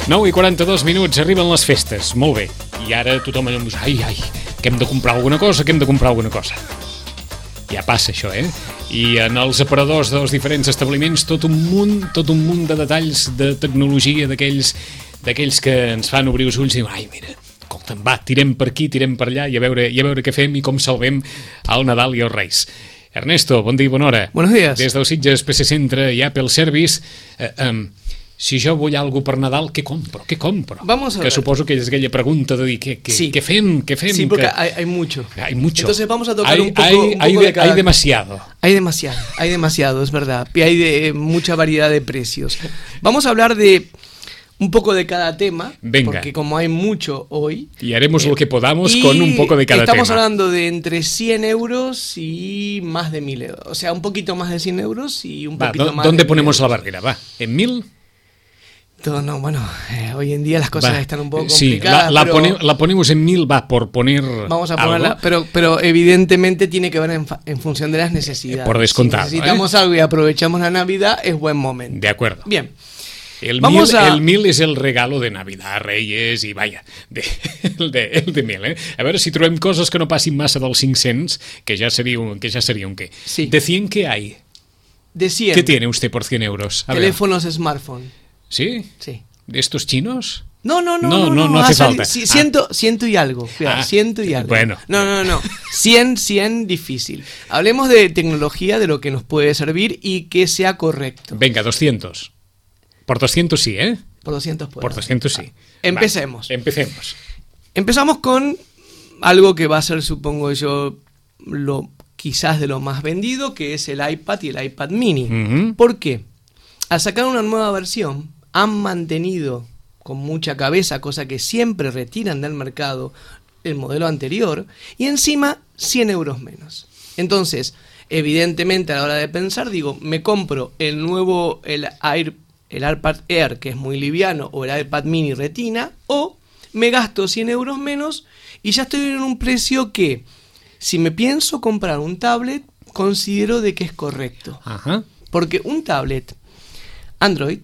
9:42, arriben les festes, molt bé. I ara tothom allò diu, ai, que hem de comprar alguna cosa, Ja passa això, I en els aparadors dels diferents establiments tot un munt de detalls de tecnologia d'aquells que ens fan obrir els ulls i diuen, ai, mira, escolta'm, va, tirem per aquí, tirem per allà i a veure què fem i com salvem el Nadal i els Reis. Ernesto, bon dia i bona hora. Buenos días. Des del Sitges PC Centre i Apple Service, si jo vull alguna per Nadal, què compro? Vamos a ver. Suposo que es aquella pregunta de dir, ¿qué fem? Sí, porque hay mucho. Hay mucho. Entonces vamos a tocar un poco de cada... Hay demasiado. Hay demasiado, es verdad. Y hay mucha variedad de precios. Vamos a hablar de un poco de cada tema. Venga. Porque como hay mucho hoy... Y haremos lo que podamos con un poco de cada estamos tema. Hablando de entre 100 euros y más de 1.000 euros. O sea, un poquito más de 100 euros y un poquito más ¿Dónde de ponemos la barrera? Va, ¿en 1.000? No, bueno, hoy en día las cosas están un poco sí, complicadas. La ponemos en 1.000, va, por poner. Vamos a ponerla, pero evidentemente tiene que ver en función de las necesidades. Por descontado. Si necesitamos algo y aprovechamos la Navidad, es buen momento. De acuerdo. Bien. El 1.000 es el regalo de Navidad, Reyes i vaja, el de 1.000, A veure si trobem coses que no passin massa dels 500, que ya sería un qué. Sí. ¿De 100 qué hay? De 100. ¿Qué tiene usted por 100 euros? Teléfonos smartphone. ¿Sí? Sí. ¿De estos chinos? No hace falta. Sí, ciento y algo. Cuidado, ciento y algo. Bueno. No. 100 difícil. Hablemos de tecnología, de lo que nos puede servir y que sea correcto. Venga, 200. Por 200 sí, Por 200 puede. Por 200 sí. Empecemos. Vale, empecemos. Empezamos con algo que va a ser, supongo yo, quizás de lo más vendido, que es el iPad y el iPad mini. Uh-huh. ¿Por qué? Al sacar una nueva versión, han mantenido con mucha cabeza, cosa que siempre retiran del mercado, el modelo anterior, y encima 100 euros menos. Entonces, evidentemente a la hora de pensar, digo, me compro el iPad Air, que es muy liviano, o el iPad mini Retina, o me gasto 100 euros menos y ya estoy en un precio que, si me pienso comprar un tablet, considero de que es correcto. Ajá. Porque un tablet Android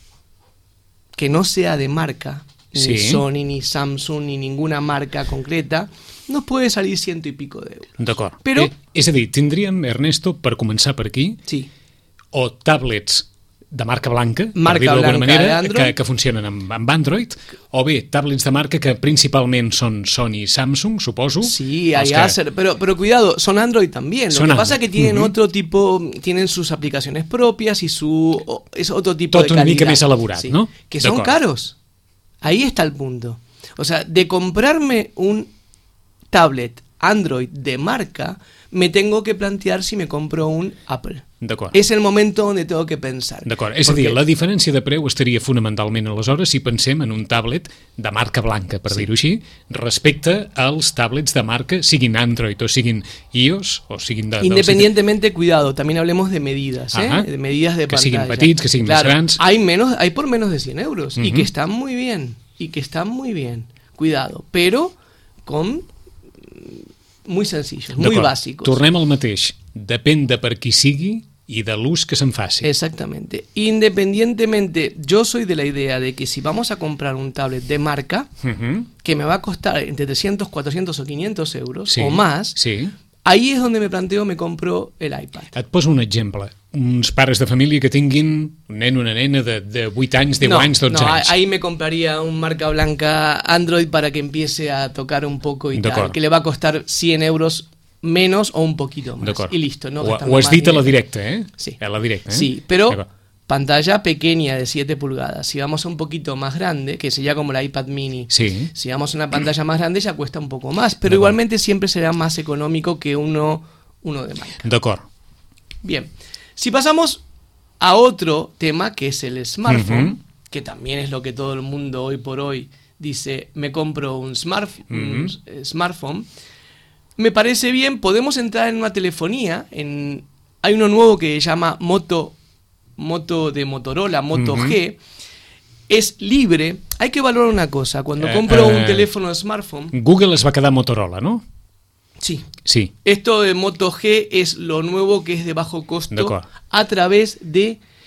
que no sea de marca, ni Sony, ni Samsung, ni ninguna marca concreta, nos puede salir 100 y pico de euros. D'acord. Però... És a dir, tindríem, Ernesto, per començar per aquí, sí, o tablets de marca blanca, marca per dir-ho d'alguna manera, que funcionen amb Android, o bé tablets de marca que principalment són Sony i Samsung, suposo. Sí, hay Acer, pero cuidado, son Android también. Lo que pasa es que tienen otro tipo, tienen sus aplicaciones propias y es otro tipo de calidad. Tot una mica més elaborat, sí, no? Que son caros. Ahí está el punto. O sea, de comprarme un tablet Android de marca, me tengo que plantear si me compro un Apple. D'acord. És el moment on tengo que pensar. D'acord, és a dir, la diferència de preu estaria fonamentalment aleshores si pensem en un tablet de marca blanca, per dir-ho així, respecte als tablets de marca, siguin Android o siguin iOS o siguin Independientemente, cuidado, también hablemos de medidas, de medidas de que pantalla. siguin petits, que siguin més grans. Hay por menos de 100 euros y que están muy bien, cuidado, pero con muy sencillos, muy básicos. Tornem al mateix, depèn de per qui sigui y de l'ús que se'n faci. Exactamente. Independientemente, yo soy de la idea de que si vamos a comprar un tablet de marca, que me va a costar entre 300, 400 o 500 euros o más, ahí es donde me planteo, me compro el iPad. Et poso un exemple. Uns pares de família que tinguin un nen o una nena de 8 anys, 10 anys, 12 anys. Ahí me compraría un marca blanca Android para que empiece a tocar un poco y tal, que le va a costar 100 euros menos o un poquito más. Y listo. No ho has dit a la directa, Sí. A la directa, Sí, pero pantalla pequeña de 7 pulgadas. Si vamos a un poquito más grande, que sería como el iPad mini, si vamos a una pantalla más grande ya cuesta un poco más, pero igualmente siempre será más económico que uno de marca. D'acord. Bien, si pasamos a otro tema, que es el smartphone, que también es lo que todo el mundo hoy por hoy dice, me compro un smartphone, me parece bien, podemos entrar en una telefonía, hay uno nuevo que se llama Moto de Motorola, Moto G, es libre. Hay que valorar una cosa, cuando compro un teléfono de smartphone... Google es va quedar Motorola, ¿no? Sí. Esto de Moto G es lo nuevo, que es de bajo costo a través de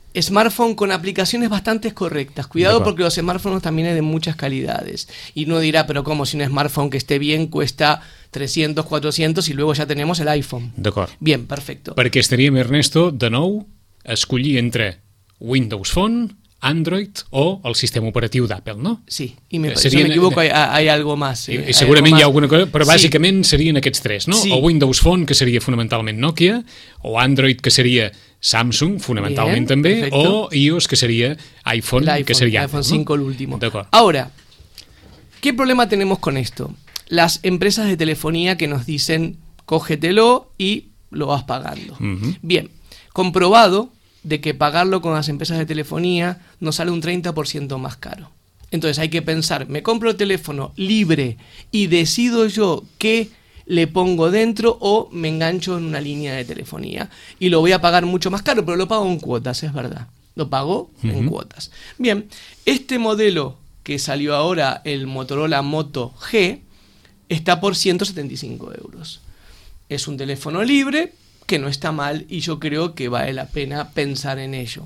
smartphone con aplicaciones bastante correctas. Cuidado porque los smartphones también hay de muchas calidades. Y uno dirá, pero ¿cómo? Si un smartphone que esté bien cuesta 300, 400 y luego ya tenemos el iPhone. D'acord. Bien, perfecto. Perquè estaríem, Ernesto, de nou, a escollir entre Windows Phone, Android o el sistema operatiu d'Apple, no? Sí, y si no me equivoco hay algo más. I segurament hi ha alguna cosa, però bàsicament serien aquests tres, no? Sí. O Windows Phone, que seria fonamentalment Nokia, o Android, que seria Samsung, fonamentalment Bien, també, perfecto. o iOS, que seria iPhone, que seria iPhone Apple, 5 no? el último. D'acord. Ahora, ¿qué problema tenemos con esto? Las empresas de telefonía que nos dicen, cógetelo y lo vas pagando. Bien, comprobado de que pagarlo con las empresas de telefonía nos sale un 30% más caro. Entonces hay que pensar, me compro el teléfono libre y decido yo qué le pongo dentro o me engancho en una línea de telefonía y lo voy a pagar mucho más caro, pero lo pago en cuotas, es verdad. Lo pago en cuotas. Bien, este modelo que salió ahora, el Motorola Moto G, está por 175 euros. Es un teléfono libre que no está mal y yo creo que vale la pena pensar en ello.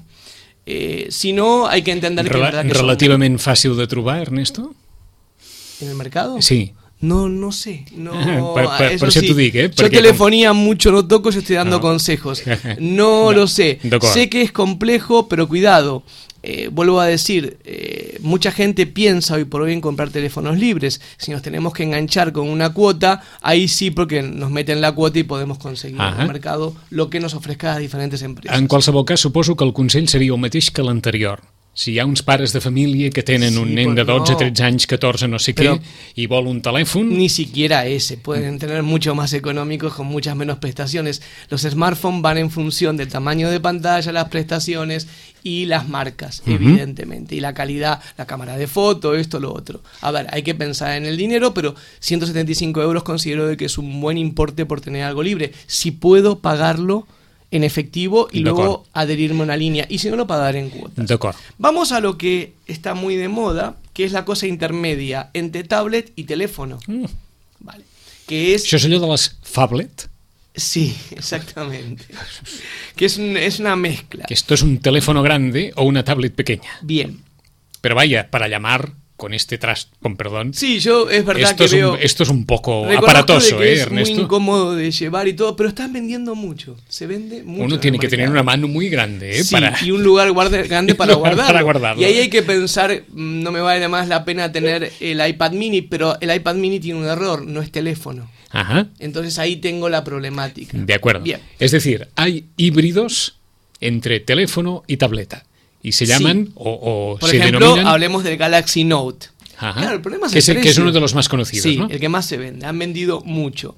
Si no, hay que entender que... Relativament fàcil de trobar, Ernesto? ¿En el mercado? Sí. No sé. No, per això sí, t'ho dic, yo telefonía mucho no toco, yo estoy dando consejos. No lo sé. Sé que es complejo, pero cuidado. Vuelvo a decir, mucha gente piensa hoy por hoy en comprar teléfonos libres. Si nos tenemos que enganchar con una cuota, ahí sí, porque nos meten la cuota y podemos conseguir en el mercado lo que nos ofrezcan las diferentes empresas. En qualsevol cas, suposo que el consell seria el mateix que l'anterior. Si hi ha uns pares de família que tenen un nen de 12, 13 anys, 14, no sé Pero qué, y vol un teléfono... Ni siquiera ese. Pueden tener mucho más económicos con muchas menos prestaciones. Los smartphones van en función del tamaño de pantalla, las prestaciones y las marcas, evidentemente. Y la calidad, la cámara de foto, esto, lo otro. A ver, hay que pensar en el dinero, pero 175 euros considero de que es un buen importe por tener algo libre. Si puedo pagarlo en efectivo y luego adherirme a una línea, y si no, lo pagaré en cuotas. D'acord. Vamos a lo que está muy de moda, que es la cosa intermedia entre tablet y teléfono. Vale. Que es... Això és allò de les phablet? Sí, exactamente. Que es una mezcla. Que esto es un teléfono grande o una tablet pequeña. Bien. Pero vaya, para llamar con este con perdón. Sí, yo es verdad esto que veo... Esto es un poco Reconozco aparatoso, de que es Ernesto. muy incómodo de llevar y todo, pero están vendiendo mucho. Se vende mucho. Uno tiene que tener una mano muy grande, Sí, y un lugar grande para guardarlo. Para guardarlo. Y ahí hay que pensar, no me vale más la pena tener el iPad mini, pero el iPad mini tiene un error, no es teléfono. Ajá. Entonces ahí tengo la problemática. De acuerdo. Bien. Es decir, hay híbridos entre teléfono y tableta. Y se llaman o Por se ejemplo, denominan... hablemos del Galaxy Note. Ajá. Claro, el problema es que, el precio. que es uno de los más conocidos, sí, ¿no? el que más se vende. Han vendido mucho.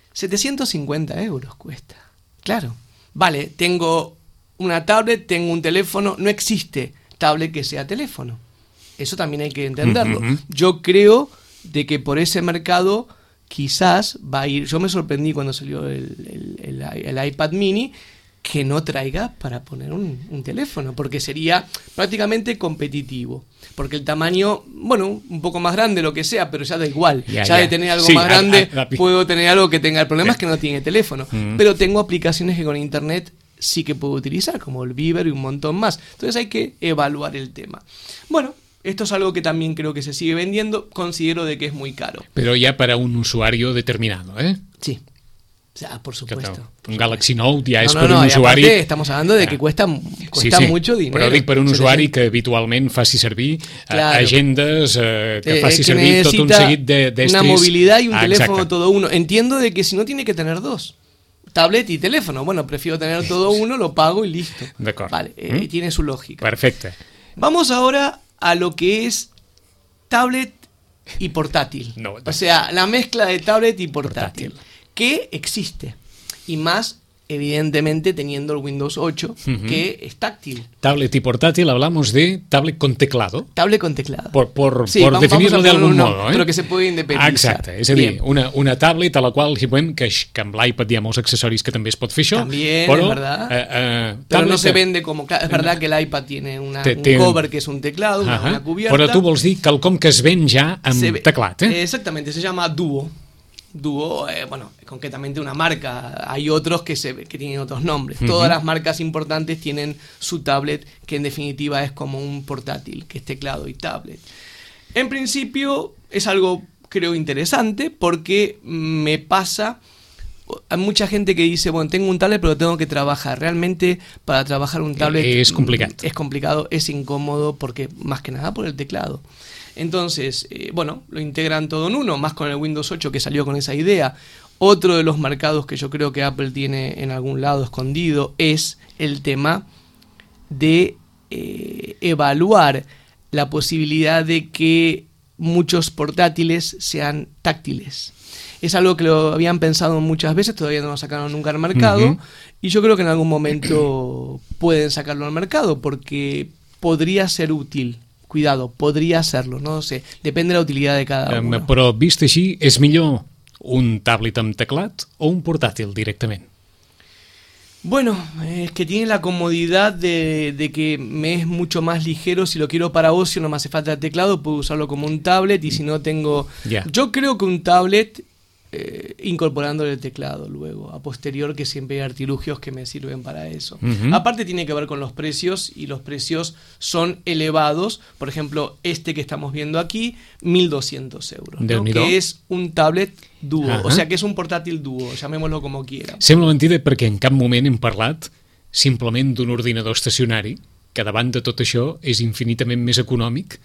750 euros cuesta. Claro. Vale, tengo una tablet, tengo un teléfono. No existe tablet que sea teléfono. Eso también hay que entenderlo. Yo creo de que por ese mercado quizás va a ir... Yo me sorprendí cuando salió el iPad mini que no traiga para poner un teléfono, porque sería prácticamente competitivo. Porque el tamaño, bueno, un poco más grande, lo que sea, pero ya da igual. Ya de tener algo más grande, puedo tener algo que tenga. El problema es que no tiene teléfono. Pero tengo aplicaciones que con internet sí que puedo utilizar, como el Viber y un montón más. Entonces hay que evaluar el tema. Bueno, esto es algo que también creo que se sigue vendiendo. Considero de que es muy caro. Pero ya para un usuario determinado, ¿eh? Sí. O sea, por supuesto. Un Galaxy Note ja és no, per un usuari... Aparte, estamos hablando de que cuesta mucho dinero. Però dic per un usuari que habitualment faci servir agendes, que faci servir tot un seguit d'estris... Una movilidad y un teléfono todo uno. Entiendo de que si no tiene que tener dos. Tablet y teléfono. Bueno, prefiero tener todo uno, lo pago y listo. D'acord. Vale, tiene su lógica. Perfecte. Vamos ahora a lo que es tablet y portátil. No. O sea, la mezcla de tablet y portátil. Que existe. Y más, evidentemente, teniendo el Windows 8, que es táctil. Tablet y portátil, hablamos de tablet con teclado. Tablet con teclado. Por definirlo de algún modo. Pero que se puede independizar. Exacte, és a dir, una tablet a la qual si podem, que amb l'iPad hi ha molts accessoris que també es pot fer això. También, però, es verdad. Pero no se vende como... Es verdad que el iPad tiene un cover que es un teclado, una cubierta. Però tu vols dir quelcom que es ven ja amb teclat, Exactamente, se llama Duo. Duo, bueno, concretamente una marca. Hay otros que tienen otros nombres. Todas las marcas importantes tienen su tablet, que en definitiva es como un portátil, que es teclado y tablet. En principio es algo, creo, interesante, porque me pasa... Hay mucha gente que dice, bueno, tengo un tablet pero tengo que trabajar. Realmente para trabajar un tablet es complicado. Es complicado, es incómodo, porque más que nada por el teclado. Entonces, bueno, lo integran todo en uno, más con el Windows 8 que salió con esa idea. Otro de los mercados que yo creo que Apple tiene en algún lado escondido es el tema de evaluar la posibilidad de que muchos portátiles sean táctiles. Es algo que lo habían pensado muchas veces, todavía no lo sacaron nunca al mercado, y yo creo que en algún momento pueden sacarlo al mercado, porque podría ser útil. Cuidado, podria ser-lo, no sé, depèn de la utilitat de cada un. Però vist així, és millor un tablet amb teclat o un portàtil directament? Bueno, es que tiene la comodidad de que me es mucho más ligero. Si lo quiero para ocio no me hace falta el teclado, puedo usarlo como un tablet, y si no tengo... Yeah. Yo creo que un tablet... incorporándole el teclado luego, a posterior, que siempre hay artilugios que me sirven para eso. Aparte tiene que ver con los precios, y los precios son elevados. Por ejemplo, este que estamos viendo aquí, 1.200 euros, ¿no? Que es un tablet duo, o sea que és un portàtil duo, llamémoslo como quiera. Sembla mentida, perquè en cap moment hem parlat simplement d'un ordinador estacionari, que davant de tot això és infinitament més econòmic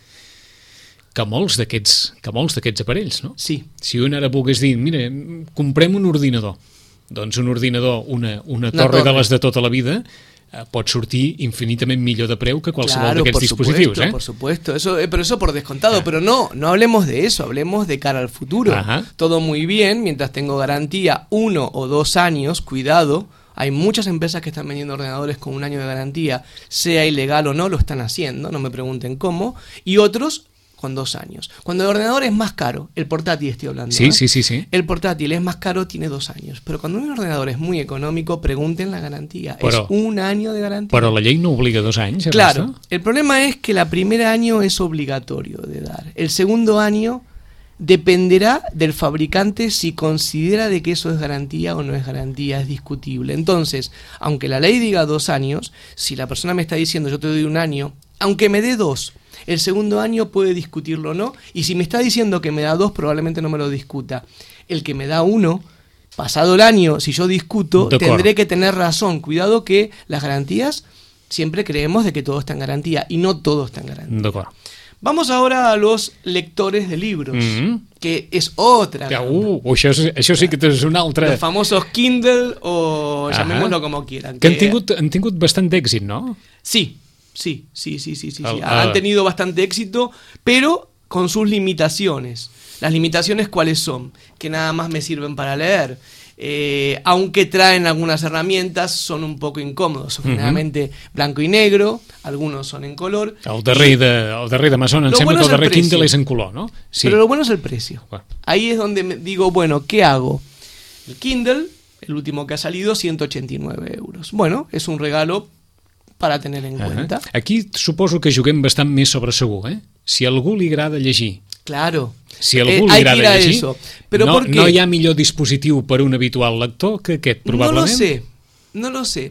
que molts d'aquests aparells, no? Sí. Si un ara volgués dir, mira, comprem un ordinador, doncs un ordinador, una torre de les de tota la vida, pot sortir infinitament millor de preu que qualsevol d'aquests dispositius. Por supuesto, pero eso por descontado, pero no hablemos de eso, hablemos de cara al futuro. Todo muy bien, mientras tengo garantía 1 o 2 años, cuidado. Hay muchas empresas que están vendiendo ordenadores con 1 año de garantía, sea ilegal o no, lo están haciendo, no me pregunten cómo, y otros con 2 años. Cuando el ordenador es más caro, el portátil estoy hablando, sí. El portátil es más caro, tiene 2 años. Pero cuando un ordenador es muy económico, pregunten la garantía. Es 1 año de garantía. Pero la ley no obliga 2 años. Claro, el problema es que el primer año es obligatorio de dar. El segundo año dependerá del fabricante si considera de que eso es garantía o no es garantía, es discutible. Entonces, aunque la ley diga 2 años, si la persona me está diciendo yo te doy 1 año, aunque me dé 2, el segundo año puede discutirlo o no, y si me está diciendo que me da 2, probablemente no me lo discuta. El que me da 1, pasado el año, si yo discuto, tendré que tener razón. Cuidado que las garantías, siempre creemos de que todo está en garantía, y no todo está en garantía. Vamos ahora a los lectores de libros, que és otra. Això sí que és una altra... Los famosos Kindle, o llamémoslo como quieran. Que han tingut bastant d'èxit, ¿no? Sí. Han tenido bastante éxito, pero con sus limitaciones. ¿Las limitaciones cuáles son? Que nada más me sirven para leer. Aunque traen algunas herramientas, son un poco incómodos. Son generalmente blanco y negro, algunos son en color. El darrer d'Amazon em sembla que el darrer Kindle és en color, ¿no? Sí. Pero lo bueno es el precio. Ahí es donde digo, bueno, ¿qué hago? El Kindle, el último que ha salido, 189 euros. Bueno, es un regalo para tener en cuenta. Aquí suposo que juguem bastant més sobre segur, Si a algú li agrada llegir. Claro. Si a algú li agrada llegir, eso. Pero no hi ha millor dispositiu per un habitual lector que aquest, probablement. No lo sé.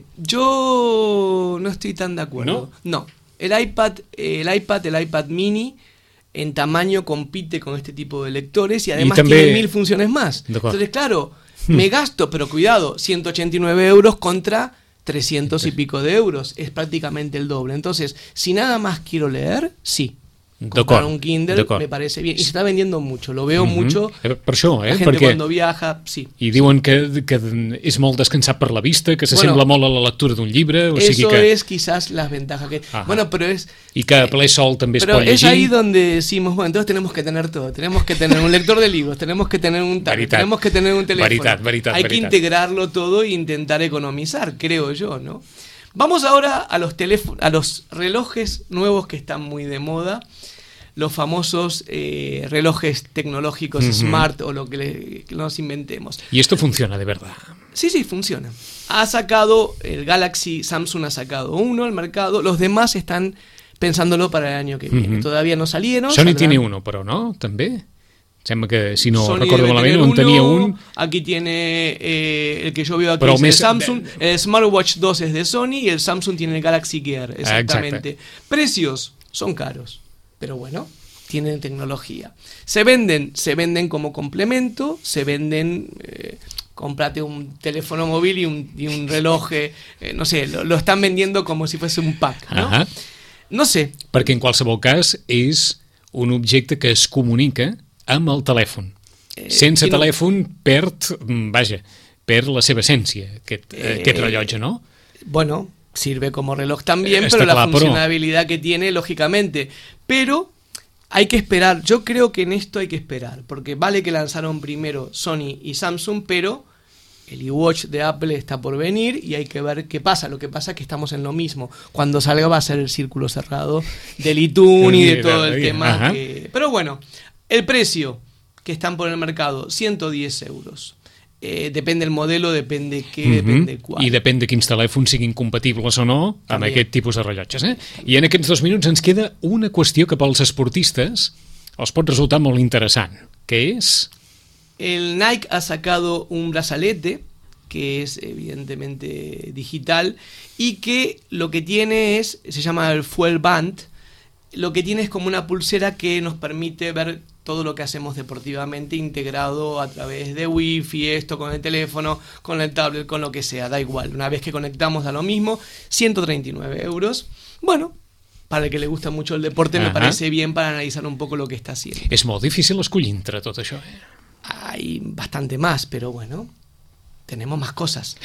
Yo no estoy tan de acuerdo. No. El iPad Mini en tamaño compite con este tipo de lectores, y además tiene 1000 funciones más. Entonces, claro, me gasto, pero cuidado, 189 euros contra 300 y pico de euros, es prácticamente el doble. Entonces, si nada más quiero leer, sí. Comprar un Kindle me parece bien, y se está vendiendo mucho, lo veo mucho. Per això, la gente cuando viaja, sí. I diuen que és molt descansat per la vista, que s'assembla molt a la lectura d'un llibre, o sigui que... Eso es quizás las ventajas que... Bueno, pero es... I que a ple sol també es pot llegir. Pero es ahí donde decimos, bueno, entonces tenemos que tener todo, tenemos que tener un lector de libros, tenemos que tener un tablet, tenemos que tener un teléfono. Hay que integrarlo todo e intentar economizar, creo yo, ¿no? Vamos ahora a los relojes nuevos que están muy de moda. Los famosos relojes tecnológicos smart, o lo que nos inventemos. Y esto funciona de verdad. Sí, funciona. Samsung ha sacado uno al mercado, los demás están pensándolo para el año que viene. Todavía no salieron. Sony tiene uno, pero no, també. Sembla que, si no Sony recordo debe malament, tener en tenia uno. un. Aquí tiene el que yo veo aquí, Però es el més- Samsung. El Smartwatch 2 es de Sony y el Samsung tiene el Galaxy Gear, exactamente. Precios son caros, pero bueno, tienen tecnología. Se venden como complemento, se venden... cómprate un teléfono móvil y un reloj, no sé, lo están vendiendo como si fuese un pack, ¿no? Ah, No sé. perquè en qualsevol cas és un objecte que es comunica amb el telèfon. Sense si no- telèfon perd la seva essència, aquest rellotge, no? Bueno, sirve como reloj también, Está pero la claro, funcionalidad que tiene, lógicamente. Pero hay que esperar. Yo creo que en esto hay que esperar. Porque vale que lanzaron primero Sony y Samsung, pero el iWatch de Apple está por venir y hay que ver qué pasa. Lo que pasa es que estamos en lo mismo. Cuando salga va a ser el círculo cerrado del iTunes y de todo el tema. Pero bueno, el precio que están por el mercado, 110 euros. Depende del modelo, depende qué, depende cuál. I depèn de quins telèfons siguin compatibles o no amb També. aquest tipus de rellotges. I en aquests 2 minuts ens queda una qüestió que pels esportistes els pot resultar molt interessant, que és... El Nike ha sacado un brazalete que es evidentemente digital y que lo que tiene se llama el Fuel Band. Lo que tiene es como una pulsera que nos permite ver todo lo que hacemos deportivamente integrado a través de Wi-Fi, esto con el teléfono, con el tablet, con lo que sea, da igual. Una vez que conectamos da lo mismo, 139 euros. Bueno, para el que le gusta mucho el deporte me parece bien para analizar un poco lo que está haciendo. És molt difícil escollir entre tot això. Hay bastante más, pero bueno, tenemos más cosas.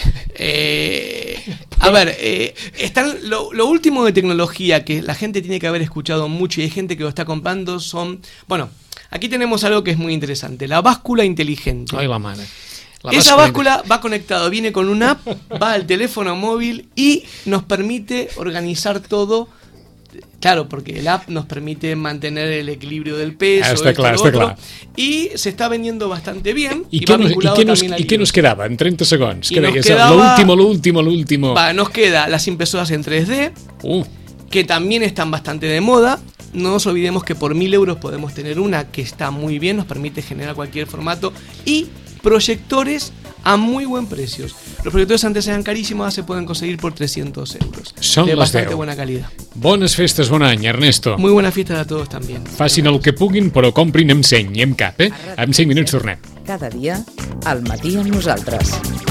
A ver, están lo último de tecnología que la gente tiene que haber escuchado mucho y hay gente que lo está comprando son... Bueno, aquí tenemos algo que es muy interesante, la báscula inteligente. Ai, la mare. Esa báscula va conectado, viene con una app, va al teléfono móvil y nos permite organizar todo. Claro, porque el app nos permite mantener el equilibrio del peso, Està clar, està clar. Y se está vendiendo bastante bien. I va què vinculado también al què nos iOS. quedava en 30 segons? Y Que nos deies, quedaba- l'último. Va, nos queda las impresoras en 3D, Uh, que también están bastante de moda. No nos olvidemos que por 1.000 euros podemos tener una que está muy bien, nos permite generar cualquier formato. Y proyectores a muy buen precio. Los proyectores antes eran carísimos, ahora se pueden conseguir por 300 euros. Són de les bastante 10. buena calidad. Bones festes, bon any, Ernesto. Muy buena fiesta a todos también. Facin el que puguin, però comprin amb seny i amb cap, eh? En 5 minuts tornem. Cada dia, al matí amb nosaltres.